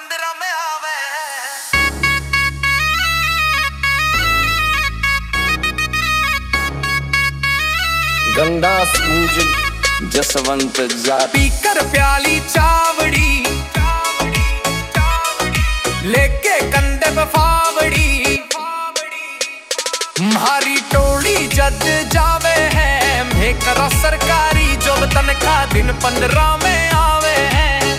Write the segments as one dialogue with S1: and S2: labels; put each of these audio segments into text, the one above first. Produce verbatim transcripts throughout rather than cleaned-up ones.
S1: पंद्रह में आवे।
S2: गंगा सूज जसवंत जा
S1: पीकर प्याली चावड़ी लेके कंधे पे फावड़ी, म्हारी टोली जद जावे है मेकरा सरकारी जॉब तनखा दिन पंद्रह में आवे है।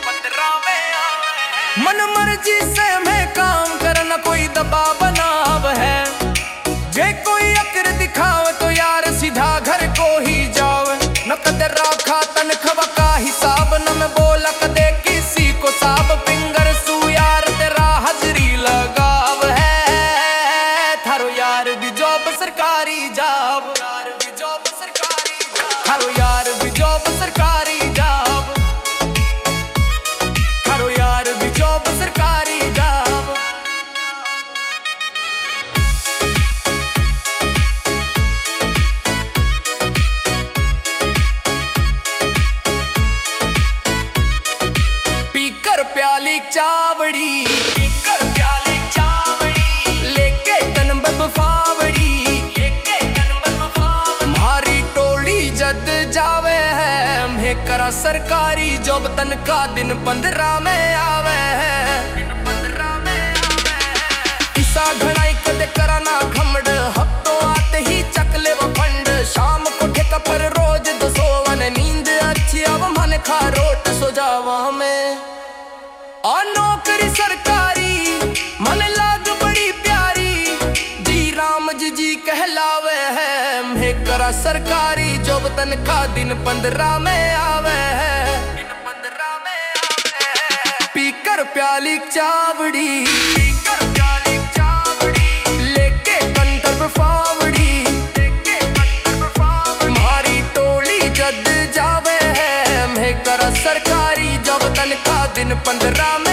S1: मन मर्जी से मैं काम करना कोई दबाव बनाव है, जे कोई अक्र दिखावे तो यार सीधा घर को ही जावे। न कदे राखा तनखवा का हिसाब न मैं बोला कदे किसी को साब, फिंगर सू यार तेरा हाजरी लगाव है। थारो यार भी जॉब सरकारी जाब, यार भी जॉब सरकारी जाब, थारो यार भी जॉब सरकारी जाब, थारो यार भी जॉब सरकारी जाब। पीकर प्याली चावड़ी, पीकर प्याली चावड़ी लेके कनबब फावड़ी, लेके कनबब फावड़ी, म्हारी टोली जद जावे है मेकरा सरकारी जॉब तनखा दिन पंद्रह में आवे है। पंद्रह में आवे इसा घणाई कदे कराना घमड़, हफ्तों आते ही चकले वो फंड, शाम को ठेका पर रोज दो सोवन, नींद अच्छी अब मन खा रोट सो जावा में। आ नौकरी सरकारी मन लाग बड़ी प्यारी, जी राम जी जी कहलावे है मेकरा सरकारी जॉब तनखा दिन पंद्रह में आवे है। पंद्रह में आवे पीकर प्याली चावड़ी, पीकर प्याली चावड़ी लेके कंधे पे फावड़ी, लेके कंधे पे फावड़ी, म्हारी टोली जद जावे है मेकरा सरकारी जॉब तनखा दिन पंद्रह में